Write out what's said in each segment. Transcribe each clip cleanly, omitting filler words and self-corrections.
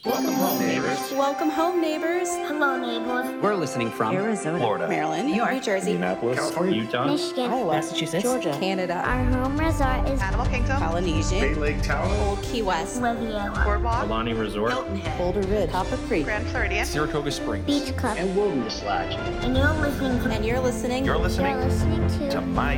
Welcome home, neighbors. Welcome home, neighbors. Hello, neighbors. We're listening from Arizona, Florida, Maryland, New York, New Jersey, Minneapolis, California, Utah, Michigan. Iowa, Massachusetts, Georgia, Canada, Our home resort is Animal Kingdom, Polynesia, Bay Lake Tower, Old Key West, Riviera, Boardwalk, Alani Resort, Hilton Head, Boulder Ridge, Copper Creek. Grand Floridian, Saratoga Springs, Beach Club. and Wilderness Lodge. And you're listening to And you're listening You're listening to my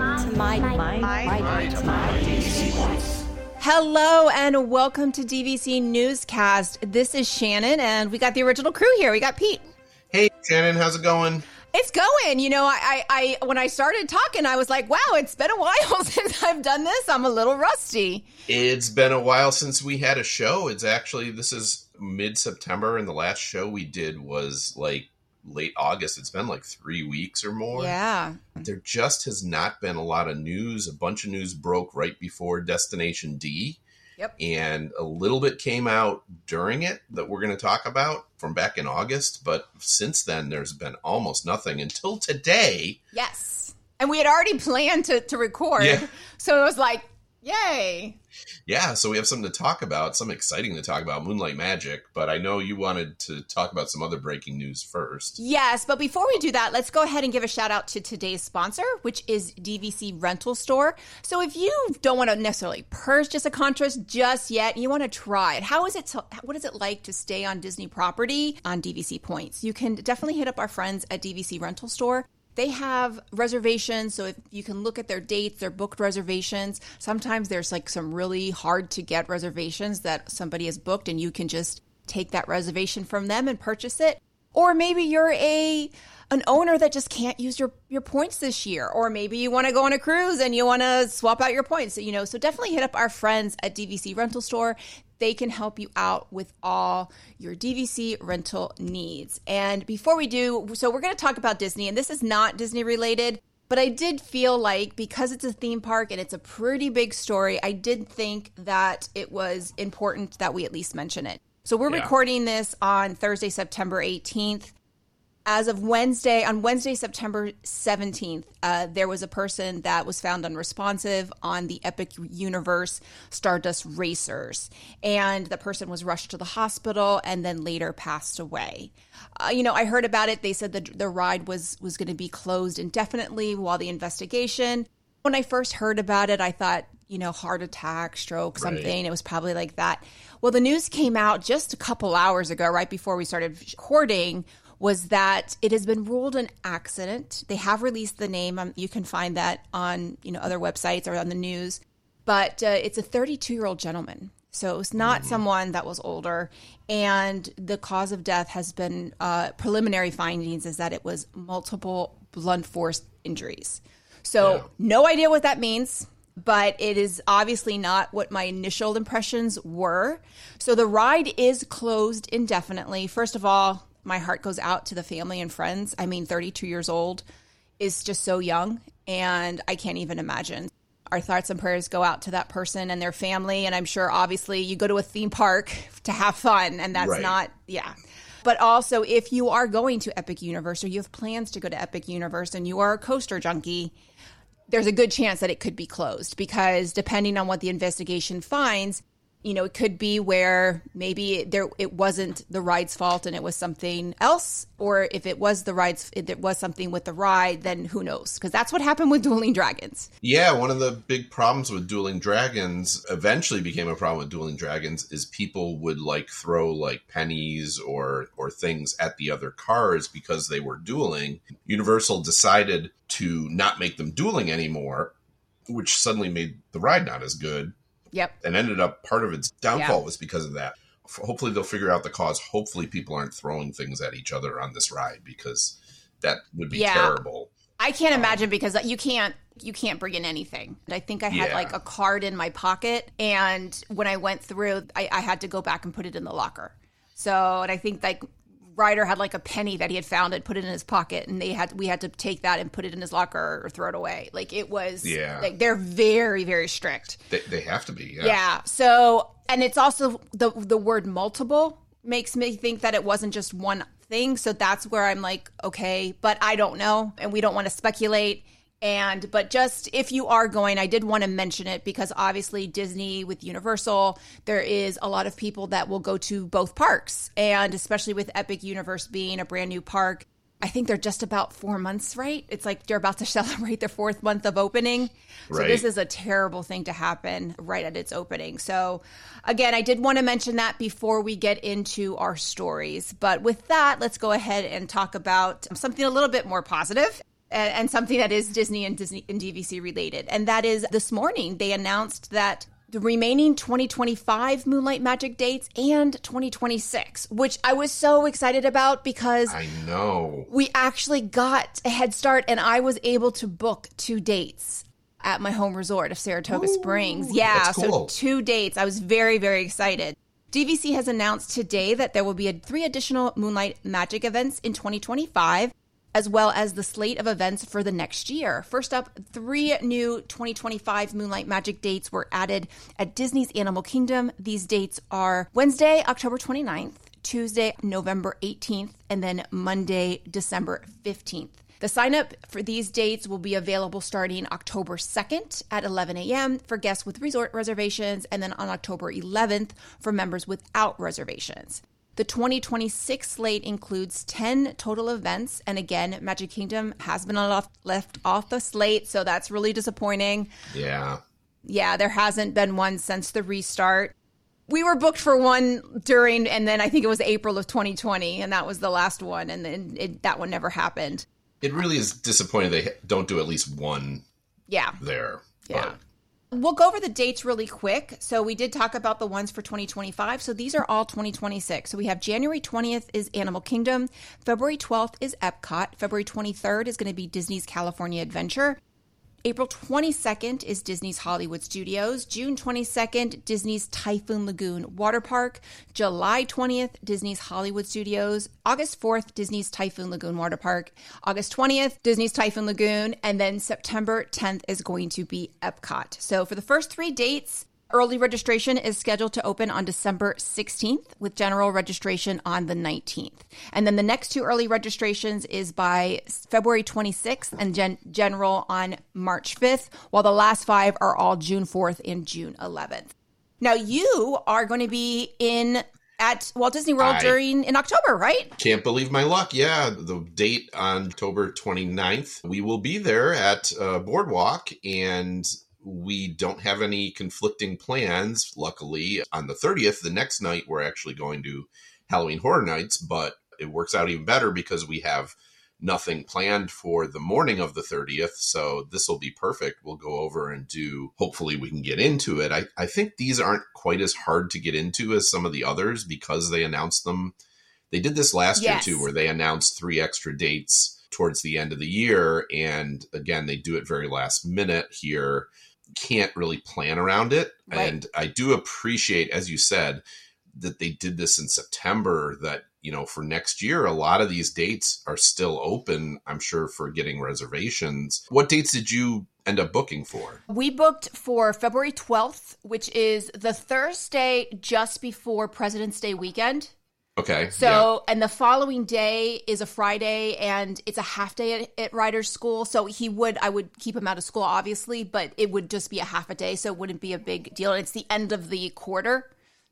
DVC Voice. Hello and welcome to DVC Newscast. This is Shannon and we got the original crew here. We got Pete. Hey, Shannon, how's it going? It's going. You know, I when I started talking, I was like, wow, it's been a while since I've done this. I'm a little rusty. It's been a while since we had a show. This is mid-September, and the last show we did was like late August. It's been like 3 weeks or more. Yeah. There just has not been a lot of news. A bunch of news broke right before Destination D. Yep. And a little bit came out during it that we're going to talk about from back in August. But since then, there's been almost nothing until today. Yes. And we had already planned to record. Yeah. So it was like, yay. Yeah, so we have something to talk about, something exciting to talk about, Moonlight Magic, but I know you wanted to talk about some other breaking news first. Yes, but before we do that, let's go ahead and give a shout out to today's sponsor, which is DVC Rental Store. So if you don't want to necessarily purchase a contrast just yet, and you want to try it, what is it like to stay on Disney property on DVC points? You can definitely hit up our friends at DVC Rental Store. They have reservations, so if you can look at their dates, their booked reservations. Sometimes there's like some really hard to get reservations that somebody has booked and you can just take that reservation from them and purchase it. Or maybe you're an owner that just can't use your points this year. Or maybe you want to go on a cruise and you want to swap out your points. So definitely hit up our friends at DVC Rental Store. They can help you out with all your DVC rental needs. And before we do, so we're going to talk about Disney, and this is not Disney related, but I did feel like because it's a theme park and it's a pretty big story, I did think that it was important that we at least mention it. So we're recording this on Thursday, September 18th. As of Wednesday, September 17th, there was a person that was found unresponsive on the Epic Universe Stardust Racers. And the person was rushed to the hospital and then later passed away. I heard about it. They said the ride was going to be closed indefinitely while the investigation. When I first heard about it, I thought, heart attack, stroke, something. Right. It was probably like that. Well, the news came out just a couple hours ago, right before we started recording, was that it has been ruled an accident. They have released the name. You can find that on other websites or on the news. But it's a 32-year-old gentleman. So it's not someone that was older. And the cause of death has been preliminary findings is that it was multiple blunt force injuries. So no idea what that means. But it is obviously not what my initial impressions were. So the ride is closed indefinitely. First of all, my heart goes out to the family and friends. 32 years old is just so young, and I can't even imagine. Our thoughts and prayers go out to that person and their family, and I'm sure obviously you go to a theme park to have fun, and that's not. But also, if you are going to Epic Universe or you have plans to go to Epic Universe and you are a coaster junkie, there's a good chance that it could be closed because depending on what the investigation finds, it could be where maybe it wasn't the ride's fault and it was something else. Or if it was it was something with the ride, then who knows? Because that's what happened with Dueling Dragons. Yeah, one of the big problems with Dueling Dragons, eventually became a problem with Dueling Dragons, is people would throw pennies or things at the other cars because they were dueling. Universal decided to not make them dueling anymore, which suddenly made the ride not as good. Yep. And ended up part of its downfall was because of that. Hopefully they'll figure out the cause. Hopefully people aren't throwing things at each other on this ride because that would be terrible. I can't imagine because you can't bring in anything. I think I had a card in my pocket, and when I went through, I had to go back and put it in the locker. So, and I think Ryder had a penny that he had found and put it in his pocket, and we had to take that and put it in his locker or throw it away. It was they're very, very strict. They have to be. Yeah. So, and it's also the word multiple makes me think that it wasn't just one thing. So that's where I'm like, okay, but I don't know, and we don't want to speculate. But just if you are going, I did want to mention it because obviously Disney with Universal, there is a lot of people that will go to both parks. And especially with Epic Universe being a brand new park, I think they're just about 4 months, right? It's like they're about to celebrate their 4th month of opening. So Right. this is a terrible thing to happen right at its opening. So again, I did want to mention that before we get into our stories. But with that, let's go ahead and talk about something a little bit more positive and something that is Disney and DVC related. And that is this morning, they announced that the remaining 2025 Moonlight Magic dates and 2026, which I was so excited about because I know. we actually got a head start and I was able to book 2 dates at my home resort of Saratoga Springs. Yeah, that's cool. so 2 dates. I was very, very excited. DVC has announced today that there will be 3 additional Moonlight Magic events in 2025, as well as the slate of events for the next year. First up, 3 new 2025 Moonlight Magic dates were added at Disney's Animal Kingdom. These dates are Wednesday, October 29th, Tuesday, November 18th, and then Monday, December 15th. The sign up for these dates will be available starting October 2nd at 11 a.m. for guests with resort reservations, and then on October 11th for members without reservations. The 2026 slate includes 10 total events. And again, Magic Kingdom has been left off the slate, so that's really disappointing. Yeah. Yeah, there hasn't been one since the restart. We were booked for one during, and then I think it was April of 2020, and that was the last one, and then that one never happened. It really is disappointing they don't do at least one Yeah. there. Yeah. But We'll go over the dates really quick. So we did talk about the ones for 2025. So these are all 2026. So we have January 20th is Animal Kingdom. February 12th is Epcot. February 23rd is going to be Disney's California Adventure. April 22nd is Disney's Hollywood Studios. June 22nd, Disney's Typhoon Lagoon Water Park. July 20th, Disney's Hollywood Studios. August 4th, Disney's Typhoon Lagoon Water Park. August 20th, Disney's Typhoon Lagoon. And then September 10th is going to be Epcot. So for the first 3 dates, early registration is scheduled to open on December 16th with general registration on the 19th. And then the next 2 early registrations is by February 26th and general on March 5th, while the last 5 are all June 4th and June 11th. Now you are going to be at Walt Disney World in October, right? can't believe my luck. Yeah, the date on October 29th, we will be there at Boardwalk, and we don't have any conflicting plans. Luckily, on the 30th, the next night, we're actually going to Halloween Horror Nights, but it works out even better because we have nothing planned for the morning of the 30th. So this will be perfect. We'll go over and hopefully we can get into it. I think these aren't quite as hard to get into as some of the others because they announced them. They did this last year too, where they announced 3 extra dates towards the end of the year. And again, they do it very last minute here. Can't really plan around it. Right. And I do appreciate, as you said, that they did this in September, that, for next year, a lot of these dates are still open, I'm sure, for getting reservations. What dates did you end up booking for? We booked for February 12th, which is the Thursday just before President's Day weekend. Okay. So, and the following day is a Friday, and it's a half day at Ryder's school. So I would keep him out of school, obviously, but it would just be a half a day. So it wouldn't be a big deal. It's the end of the quarter.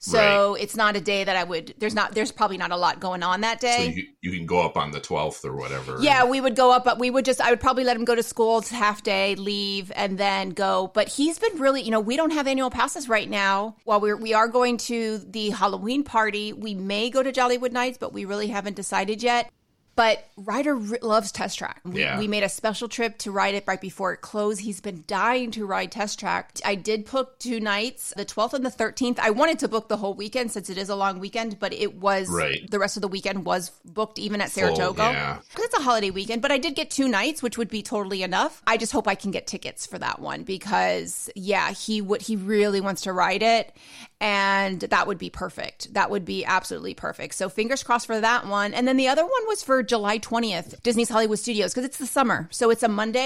So It's not a day that there's probably not a lot going on that day. So you can go up on the 12th or whatever. Yeah, we would go up, but I would probably let him go to school. It's half day, leave, and then go. But he's been really, we don't have annual passes right now. While we are going to the Halloween party, we may go to Jollywood Nights, but we really haven't decided yet. But Ryder loves Test Track. We made a special trip to ride it right before it closed. He's been dying to ride Test Track. I did book 2 nights, the 12th and the 13th. I wanted to book the whole weekend since it is a long weekend, but it was the rest of the weekend was booked even at Saratoga. Because it's a holiday weekend. But I did get 2 nights, which would be totally enough. I just hope I can get tickets for that one because, he really wants to ride it. And that would be perfect. That would be absolutely perfect. So fingers crossed for that one. And then the other one was for July 20th, Disney's Hollywood Studios, because it's the summer. So it's a Monday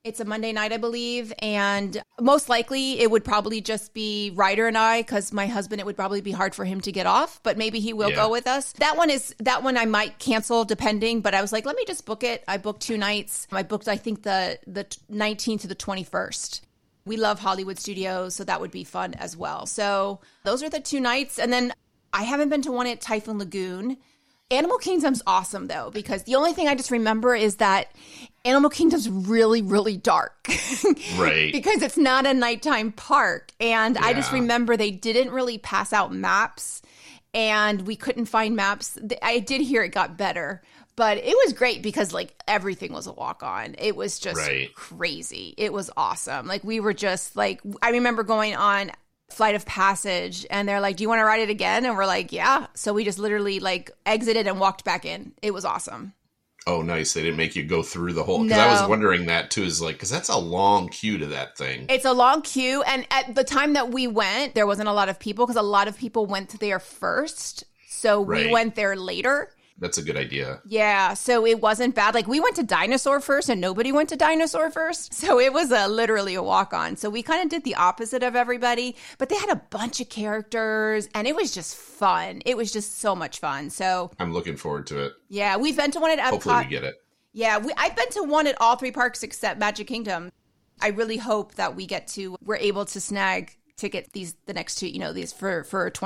It's a Monday night, I believe. And most likely it would probably just be Ryder and I, because my husband, it would probably be hard for him to get off, but maybe he will go with us. That one I might cancel depending, but I was like, let me just book it. I booked 2 nights. I booked, I think the 19th to the 21st. We love Hollywood Studios, so that would be fun as well. So those are the 2 nights. And then I haven't been to one at Typhoon Lagoon. Animal Kingdom's awesome, though, because the only thing I just remember is that Animal Kingdom's really, really dark. Right. Because it's not a nighttime park. And I just remember they didn't really pass out maps, and we couldn't find maps. I did hear it got better, but it was great because, like, everything was a walk-on. It was just crazy. It was awesome. Like, we were just, like, I remember going on Flight of Passage, and they're like, do you want to ride it again? And we're like, yeah. So we just literally like exited and walked back in. It was awesome. Oh, nice. They didn't make you go through the whole, because I was wondering that too, is like, because that's a long queue to that thing. It's a long queue. And at the time that we went, there wasn't a lot of people because a lot of people went there first. So we went there later. That's a good idea. Yeah, so it wasn't bad. Like, we went to Dinosaur first and nobody went to Dinosaur first. So it was literally a walk-on. So we kind of did the opposite of everybody. But they had a bunch of characters and it was just fun. It was just so much fun. So I'm looking forward to it. Yeah, we've been to one at Epcot. Hopefully we get it. Yeah, I've been to one at all 3 parks except Magic Kingdom. I really hope that we're able to snag ticket the next 2, these for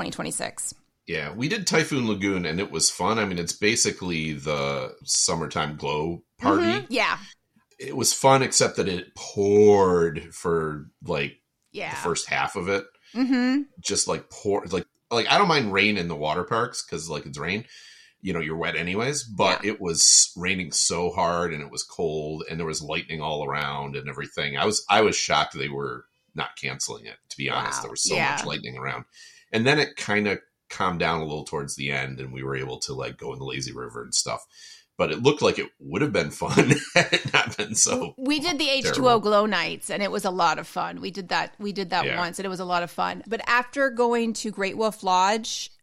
2026. Yeah, we did Typhoon Lagoon, and it was fun. I mean, it's basically the summertime glow party. Mm-hmm. Yeah. It was fun, except that it poured for, like, the first half of it. Mm-hmm. Just, like, like I don't mind rain in the water parks, because, like, it's rain. You're wet anyways. But it was raining so hard, and it was cold, and there was lightning all around and everything. I was shocked they were not canceling it, to be honest. There was so much lightning around. And then it kind of calmed down a little towards the end, and we were able to, like, go in the lazy river and stuff. But it looked like it would have been fun had it not been so. We did the H2O terrible. Glow nights, and it was a lot of fun. We did that once, and it was a lot of fun. But after going to Great Wolf Lodge,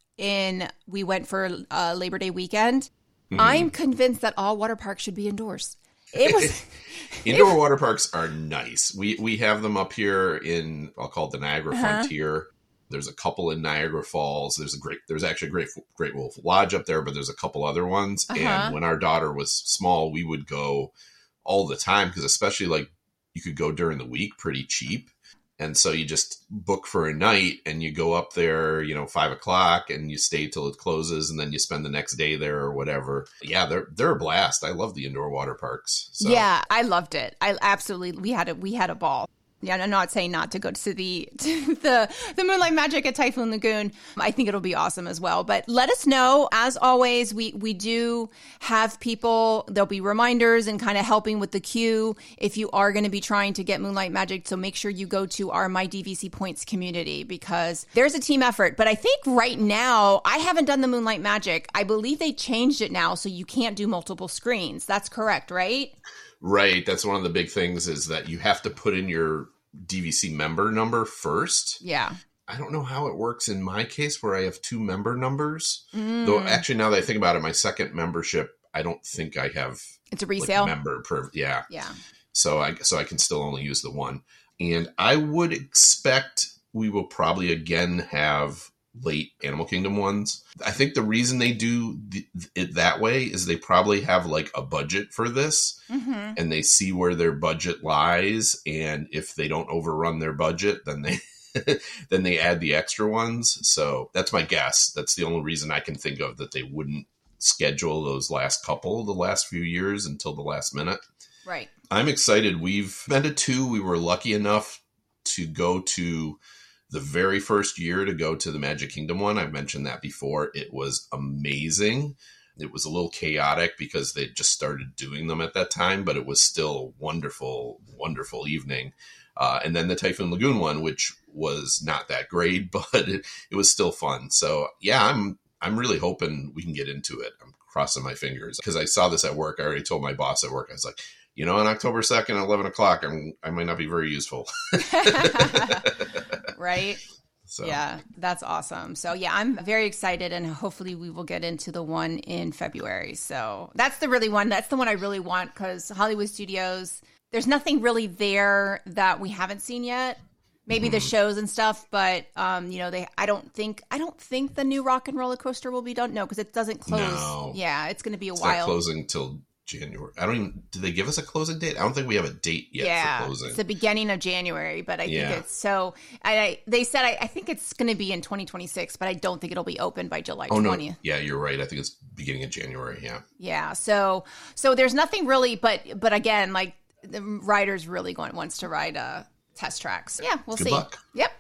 we went for Labor Day weekend. Mm-hmm. I'm convinced that all water parks should be indoors. It was indoor water parks are nice. We have them up here in, I'll call it the Niagara Frontier. There's a couple in Niagara Falls. There's actually a Great Wolf Lodge up there, but there's a couple other ones. And when our daughter was small, we would go all the time, because especially, like, you could go during the week pretty cheap. And so you just book for a night and you go up there, 5 o'clock, and you stay till it closes, and then you spend the next day there or whatever. Yeah, they're a blast. I love the indoor water parks. So. Yeah, I loved it. I absolutely, we had a ball. Yeah, I'm not saying not to go to the Moonlight Magic at Typhoon Lagoon. I think it'll be awesome as well. But let us know. As always, we do have people. There'll be reminders and kind of helping with the queue if you are going to be trying to get Moonlight Magic. So make sure you go to our My DVC Points community, because there's a team effort. But I think right now, I haven't done the Moonlight Magic. I believe they changed it now, so you can't do multiple screens. That's correct, right? Right. That's one of the big things, is that you have to put in your DVC member number first. Yeah. I don't know how it works in my case where I have 2 member numbers. Though actually, now that I think about it, my second membership, I don't think I have. It's a resale. Yeah. Yeah. So I can still only use the one. And I would expect we will probably again have late Animal Kingdom ones. I think the reason they do it that way is they probably have, like, a budget for this, and they see where their budget lies, and if they don't overrun their budget, then they add the extra ones. So that's my guess. That's the only reason I can think of that they wouldn't schedule those the last few years until the last minute. Right. I'm excited. We've been to 2. We were lucky enough to go to the very first year to go to the Magic Kingdom one. I've mentioned that before. It was amazing. It was a little chaotic because they just started doing them at that time, but it was still a wonderful, wonderful evening. And then the Typhoon Lagoon one, which was not that great, but it was still fun. So yeah, I'm really hoping we can get into it. I'm crossing my fingers because I saw this at work. I already told my boss at work. I was like, on October 2nd at 11 o'clock, I might not be very useful. Right? So. Yeah, that's awesome. So yeah, I'm very excited, and hopefully we will get into the one in February. So that's the one I really want, because Hollywood Studios, There's nothing really there that we haven't seen yet. Maybe the shows and stuff, but I don't think the new Rock and Roller Coaster will be done. No, because it doesn't close. No. Yeah, it's going to be It's while. not closing till January. I don't even. Did they give us a closing date? I don't think we have a date yet for closing. It's the beginning of January, but I think it's so. They said I think it's going to be in 2026, but I don't think it'll be open by July 20th. No. Yeah, you're right. I think it's beginning of January. Yeah. Yeah. So there's nothing really, but again, like the rider's really wants to ride test tracks. Yeah, we'll see. Good luck. Yep.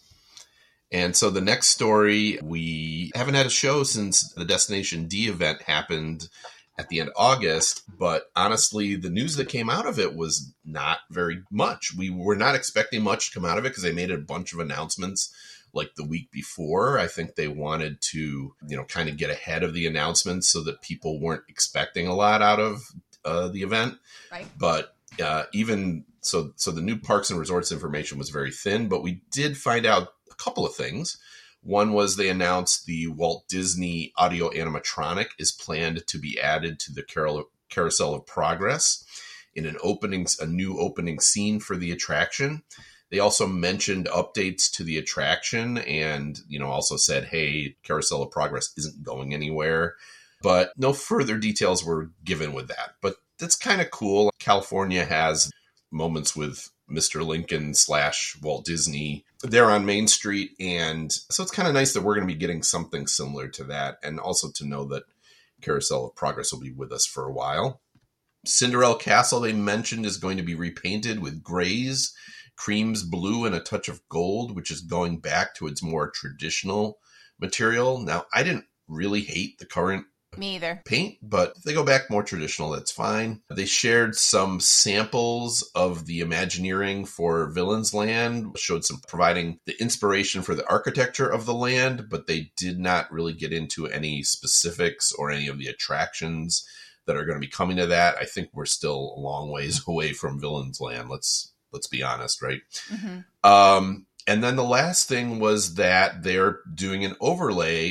And so the next story, we haven't had a show since the Destination D event happened at the end of August, but honestly, the news that came out of it was not very much. We were not expecting much to come out of it because they made a bunch of announcements like the week before. I think they wanted to, kind of get ahead of the announcements so that people weren't expecting a lot out of the event. Right. But even so the new parks and resorts information was very thin, but we did find out a couple of things. One was they announced the Walt Disney audio animatronic is planned to be added to the Carousel of Progress in a new opening scene for the attraction. They also mentioned updates to the attraction and, also said, hey, Carousel of Progress isn't going anywhere. But no further details were given with that. But that's kind of cool. California has moments with Mr. Lincoln / Walt Disney there on Main Street. And so it's kind of nice that we're going to be getting something similar to that. And also to know that Carousel of Progress will be with us for a while. Cinderella Castle, they mentioned, is going to be repainted with grays, creams, blue, and a touch of gold, which is going back to its more traditional material. Now, I didn't really hate the current Me either. paint, but if they go back more traditional, that's fine. They shared some samples of the Imagineering for Villains Land, showed some providing the inspiration for the architecture of the land, but they did not really get into any specifics or any of the attractions that are going to be coming to that. I think we're still a long ways away from Villains Land. Let's be honest, right? Mm-hmm. And then the last thing was that they're doing an overlay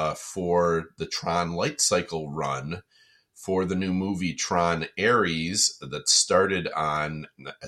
for the Tron Light Cycle run for the new movie Tron Ares that started on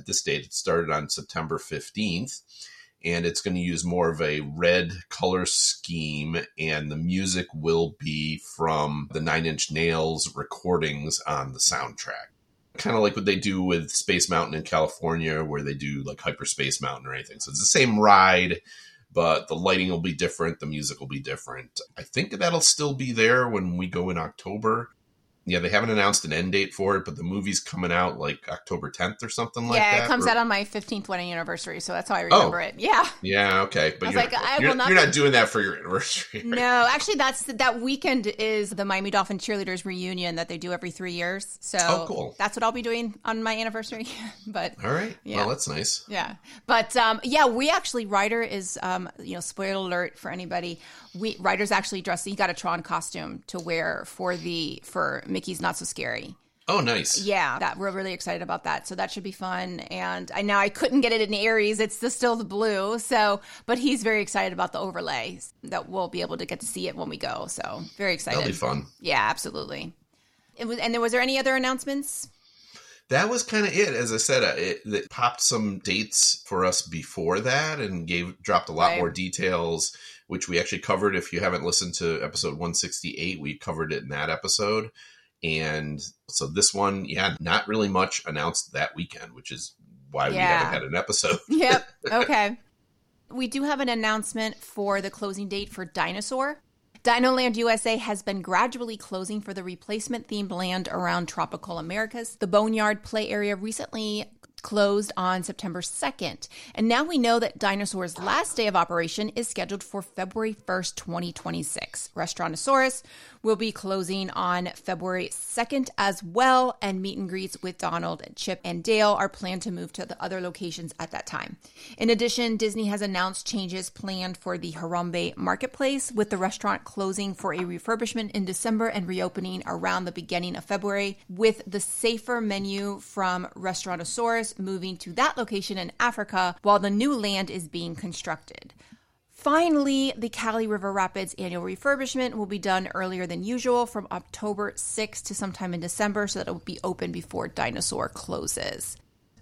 September 15th. And it's going to use more of a red color scheme, and the music will be from the Nine Inch Nails recordings on the soundtrack. Kind of like what they do with Space Mountain in California, where they do like Hyperspace Mountain or anything. So it's the same ride, but the lighting will be different. The music will be different. I think that'll still be there when we go in October. Yeah, they haven't announced an end date for it, but the movie's coming out like October 10th or something like that. Yeah, it comes out on my 15th wedding anniversary, so that's how I remember it. Yeah. Yeah, okay. But you're not doing that for your anniversary. Right? No, actually, that weekend is the Miami Dolphin cheerleaders reunion that they do every 3 years. So cool. That's what I'll be doing on my anniversary. But all right. Yeah. Well, that's nice. Yeah. But we actually, Ryder is, spoiler alert for anybody. Ryder's actually dressed. He got a Tron costume to wear for Mickey's Not So Scary. Oh, nice. Yeah, we're really excited about that. So that should be fun. And I couldn't get it in Aries. It's still the blue. So, but he's very excited about the overlay that we'll be able to get to see it when we go. So very excited. That'll be fun. Yeah, absolutely. Was there any other announcements? That was kind of it. As I said, it popped some dates for us before that and dropped a lot more details, which we actually covered. If you haven't listened to episode 168, we covered it in that episode. And so this one, not really much announced that weekend, which is why we haven't had an episode. Yep. Okay. We do have an announcement for the closing date for Dinosaur. Dinoland USA has been gradually closing for the replacement-themed land around Tropical Americas. The Boneyard Play Area recently closed on September 2nd. And now we know that Dinosaur's last day of operation is scheduled for February 1st, 2026. Restaurantosaurus will be closing on February 2nd as well, and meet and greets with Donald, Chip, and Dale are planned to move to the other locations at that time. In addition, Disney has announced changes planned for the Harambe Marketplace, with the restaurant closing for a refurbishment in December and reopening around the beginning of February, with the Safer menu from Restaurantosaurus moving to that location in Africa while the new land is being constructed. Finally, the Cali River Rapids annual refurbishment will be done earlier than usual from October 6th to sometime in December, so that it will be open before Dinosaur closes.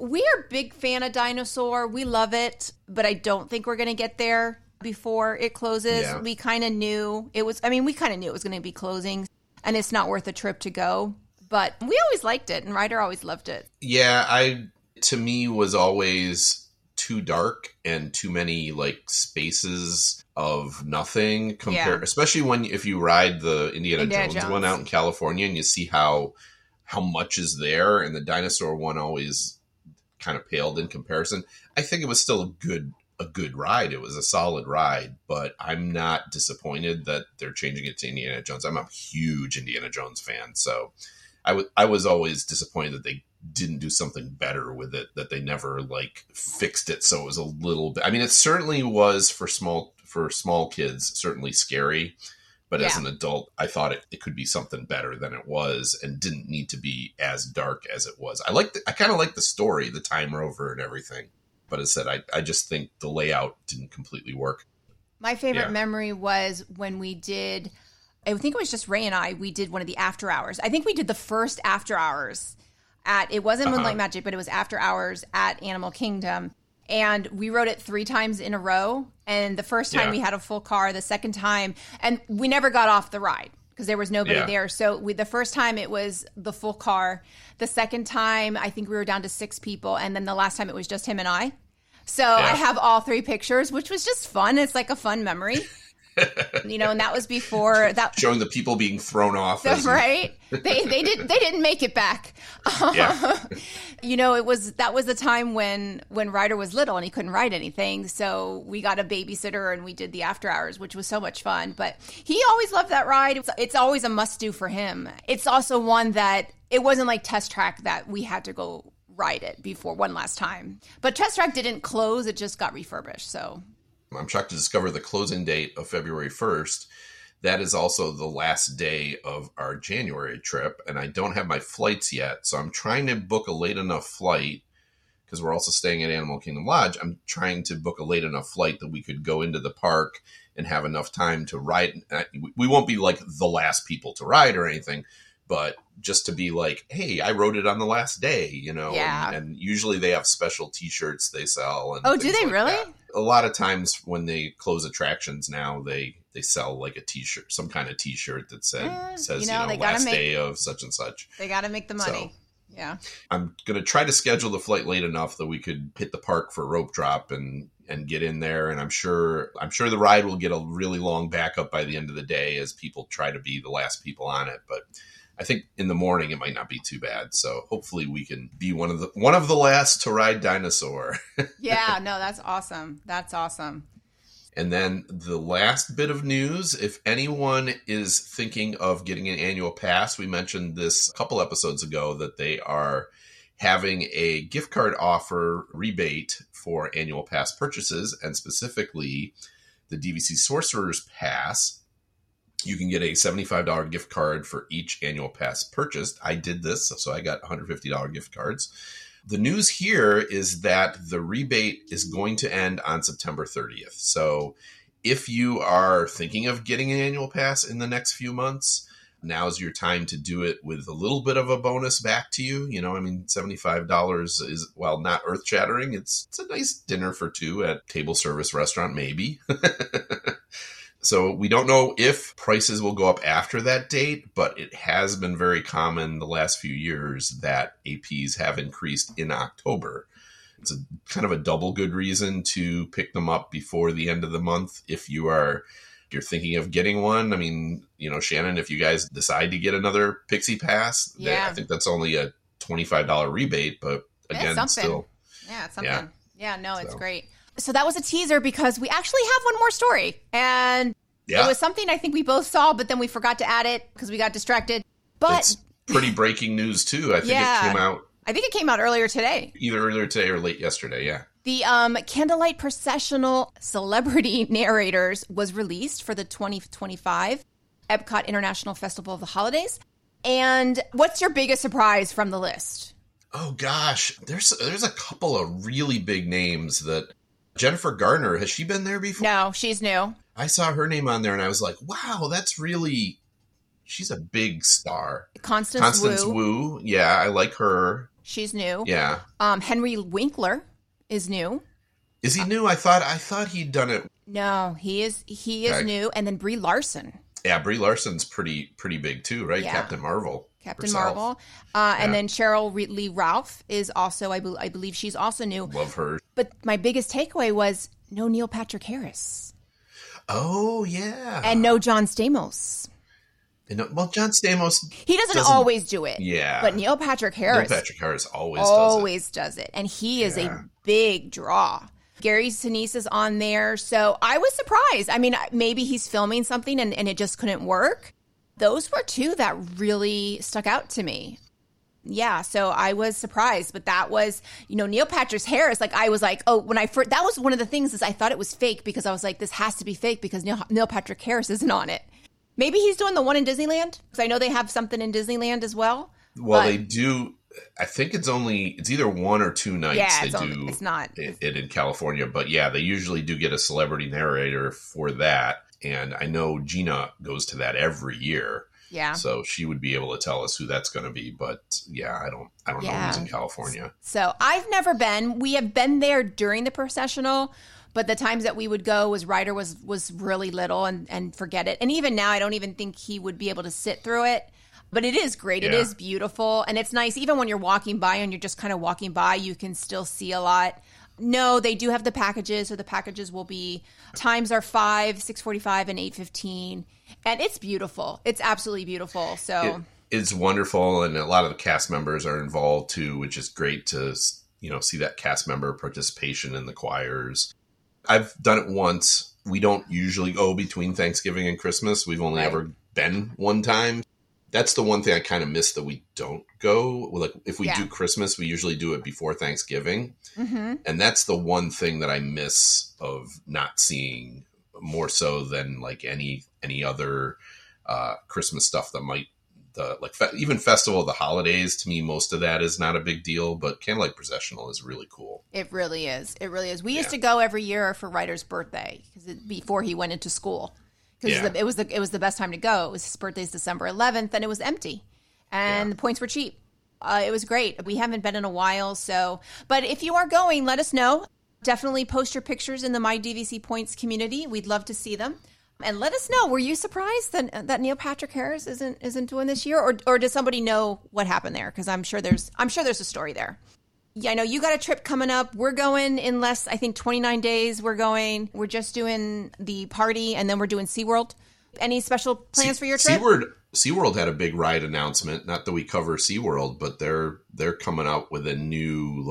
We are a big fan of Dinosaur. We love it, but I don't think we're going to get there before it closes. Yeah. We kind of knew it was, we kind of knew it was going to be closing, and it's not worth a trip to go. But we always liked it, and Ryder always loved it. Yeah, to me was always too dark and too many like spaces of nothing compared, especially if you ride the Indiana Jones one out in California and you see how much is there, and the Dinosaur one always kind of paled in comparison. I think it was still a good ride. It was a solid ride, but I'm not disappointed that they're changing it to Indiana Jones. I'm a huge Indiana Jones fan, so I was always disappointed that they didn't do something better with it, that they never like fixed it so it was a little bit. I mean, it certainly was for small kids, certainly scary, but as an adult, I thought it could be something better than it was, and didn't need to be as dark as it was. I kind of like the story, the Time Rover and everything, but as I said, I just think the layout didn't completely work. My favorite memory was when we did, I think it was just Ray and I, we did one of the after hours. I think we did the first after hours it wasn't Moonlight Magic, but it was after hours at Animal Kingdom. And we rode it 3 times in a row. And the first time we had a full car, the second time, and we never got off the ride because there was nobody there. So the first time it was the full car. The second time, I think we were down to 6 people. And then the last time it was just him and I. So I have all 3 pictures, which was just fun. It's like a fun memory. And that was before that, showing the people being thrown off, right? They didn't make it back. That was the time when Ryder was little and he couldn't ride anything. So we got a babysitter and we did the after hours, which was so much fun. But he always loved that ride. It's always a must do for him. It's also one that it wasn't like Test Track that we had to go ride it before one last time. But Test Track didn't close; it just got refurbished. So. I'm shocked to discover the closing date of February 1st. That is also the last day of our January trip, and I don't have my flights yet. So I'm trying to book a late enough flight, because we're also staying at Animal Kingdom Lodge. I'm trying to book a late enough flight that we could go into the park and have enough time to ride. We won't be like the last people to ride or anything, but just to be like, hey, I rode it on the last day, and usually they have special T-shirts they sell. And do they really? That. A lot of times when they close attractions now, they sell like a T-shirt, some kind of T-shirt that says last day of such and such. They got to make the money. So, yeah. I'm going to try to schedule the flight late enough that we could hit the park for rope drop and get in there. And I'm sure the ride will get a really long backup by the end of the day as people try to be the last people on it. But I think in the morning it might not be too bad. So hopefully we can be one of the last to ride Dinosaur. Yeah, no, that's awesome. That's awesome. And then the last bit of news, if anyone is thinking of getting an annual pass, we mentioned this a couple episodes ago that they are having a gift card offer rebate for annual pass purchases, and specifically the DVC Sorcerer's Pass. You can get a $75 gift card for each annual pass purchased. I did this, so I got $150 gift cards. The news here is that the rebate is going to end on September 30th. So if you are thinking of getting an annual pass in the next few months, now's your time to do it with a little bit of a bonus back to you. $75 is, while not earth-shattering, it's a nice dinner for 2 at table service restaurant, maybe. So we don't know if prices will go up after that date, but it has been very common the last few years that APs have increased in October. It's a kind of a double good reason to pick them up before the end of the month if you're thinking of getting one. I mean, Shannon, if you guys decide to get another Pixie Pass, I think that's only a $25 rebate, but again, it's still. Yeah, it's something. Yeah, no, it's great. So that was a teaser because we actually have one more story. And it was something I think we both saw, but then we forgot to add it because we got distracted. But it's pretty breaking news, too. I think it came out. I think it came out earlier today. Either earlier today or late yesterday, yeah. The Candlelight Processional Celebrity Narrators was released for the 2025 Epcot International Festival of the Holidays. And what's your biggest surprise from the list? Oh, gosh. There's a couple of really big names that... Jennifer Garner, has she been there before? No, she's new. I saw her name on there and I was like, wow, that's really she's a big star. Constance Wu. Yeah, I like her. She's new. Yeah. Henry Winkler is new. Is he new? I thought he'd done it. No, he is new. And then Brie Larson. Yeah, Brie Larson's pretty big too, right? Yeah. Captain Marvel. Captain herself. Marvel. And then Cheryl Lee Ralph is also, I believe she's also new. Love her. But my biggest takeaway was no Neil Patrick Harris. Oh, yeah. And no John Stamos. Well, John Stamos... He doesn't always do it. Yeah. But Neil Patrick Harris... always does it. And he is a big draw. Gary Sinise is on there. So I was surprised. I mean, maybe he's filming something and it just couldn't work. Those were two that really stuck out to me. Yeah, so I was surprised, but that was, Neil Patrick Harris. Like I was like, oh, when I first, that was one of the things is I thought it was fake because I was like, this has to be fake because Neil Patrick Harris isn't on it. Maybe he's doing the one in Disneyland because I know they have something in Disneyland as well. Well, they do. I think it's either 1 or 2 nights it's not it in California, but yeah, they usually do get a celebrity narrator for that, and I know Gina goes to that every year. Yeah. So she would be able to tell us who that's going to be. But yeah, I don't know who's in California. So I've never been. We have been there during the processional, but the times that we would go was Ryder was really little and forget it. And even now, I don't even think he would be able to sit through it. But it is great. Yeah. It is beautiful. And it's nice. Even when you're walking by and you're just kind of walking by, you can still see a lot. No, they do have the packages. So the packages will be times are 5, 6:45, and 8:15. And it's beautiful. It's absolutely beautiful. So it's wonderful. And a lot of the cast members are involved too, which is great to, see that cast member participation in the choirs. I've done it once. We don't usually go between Thanksgiving and Christmas. We've only ever been one time. That's the one thing I kind of miss that we don't go. Like if we do Christmas, we usually do it before Thanksgiving. Mm-hmm. And that's the one thing that I miss of not seeing more so than like any other Christmas stuff that might even Festival of the Holidays. To me, most of that is not a big deal, but Candlelight Processional is really cool. It really is. It really is. We used to go every year for Ryder's birthday before he went into school. Because it was the best time to go. It was his birthday's December 11th, and it was empty, and the points were cheap. It was great. We haven't been in a while, but if you are going, let us know. Definitely post your pictures in the My DVC Points community. We'd love to see them, and let us know. Were you surprised that Neil Patrick Harris isn't doing this year, or does somebody know what happened there? Because I'm sure there's a story there. Yeah, I know you got a trip coming up. We're going in less, I think, 29 days. We're just doing the party, and then we're doing SeaWorld. Any special plans for your trip? SeaWorld had a big ride announcement. Not that we cover SeaWorld, but they're coming out with a new,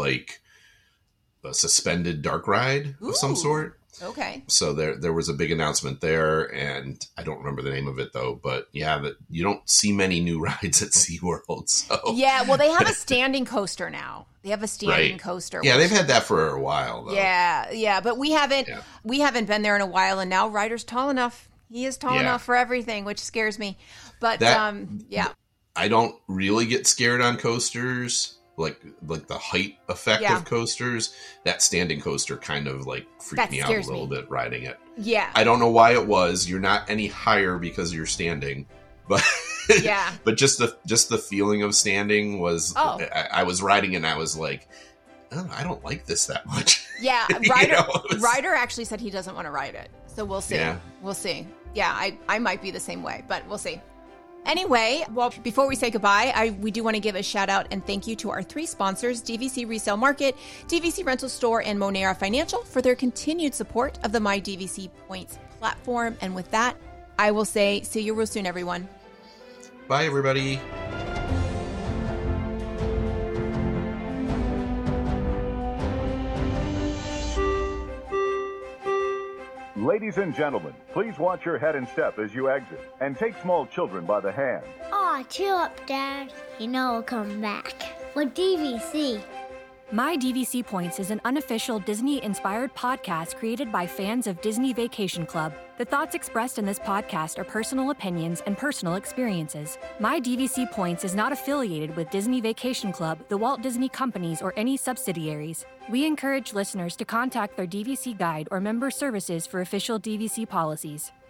a suspended dark ride of some sort. Okay. So there was a big announcement there, and I don't remember the name of it though. But yeah, that you don't see many new rides at SeaWorld. So yeah, well, they have a standing coaster now. They have a standing coaster. Yeah, they've had that for a while though. Yeah, but we haven't been there in a while, and now Ryder's tall enough. He is tall enough for everything, which scares me. But I don't really get scared on coasters. Like the height effect of coasters, that standing coaster kind of freaked me out a little bit riding it. Yeah. I don't know why it was. You're not any higher because you're standing, but but just the feeling of standing was. Oh. I was riding and I was like, oh, I don't like this that much. Yeah, Ryder actually said he doesn't want to ride it, so we'll see. Yeah. We'll see. Yeah, I might be the same way, but we'll see. Anyway, well, before we say goodbye, we do want to give a shout out and thank you to our 3 sponsors, DVC Resale Market, DVC Rental Store, and Monera Financial for their continued support of the My DVC Points platform. And with that, I will say, see you real soon, everyone. Bye, everybody. Ladies and gentlemen, please watch your head and step as you exit, and take small children by the hand. Aw, chill up, Dad. You know I'll come back. With DVC. My DVC Points is an unofficial Disney-inspired podcast created by fans of Disney Vacation Club. The thoughts expressed in this podcast are personal opinions and personal experiences. My DVC Points is not affiliated with Disney Vacation Club, the Walt Disney Companies, or any subsidiaries. We encourage listeners to contact their DVC guide or member services for official DVC policies.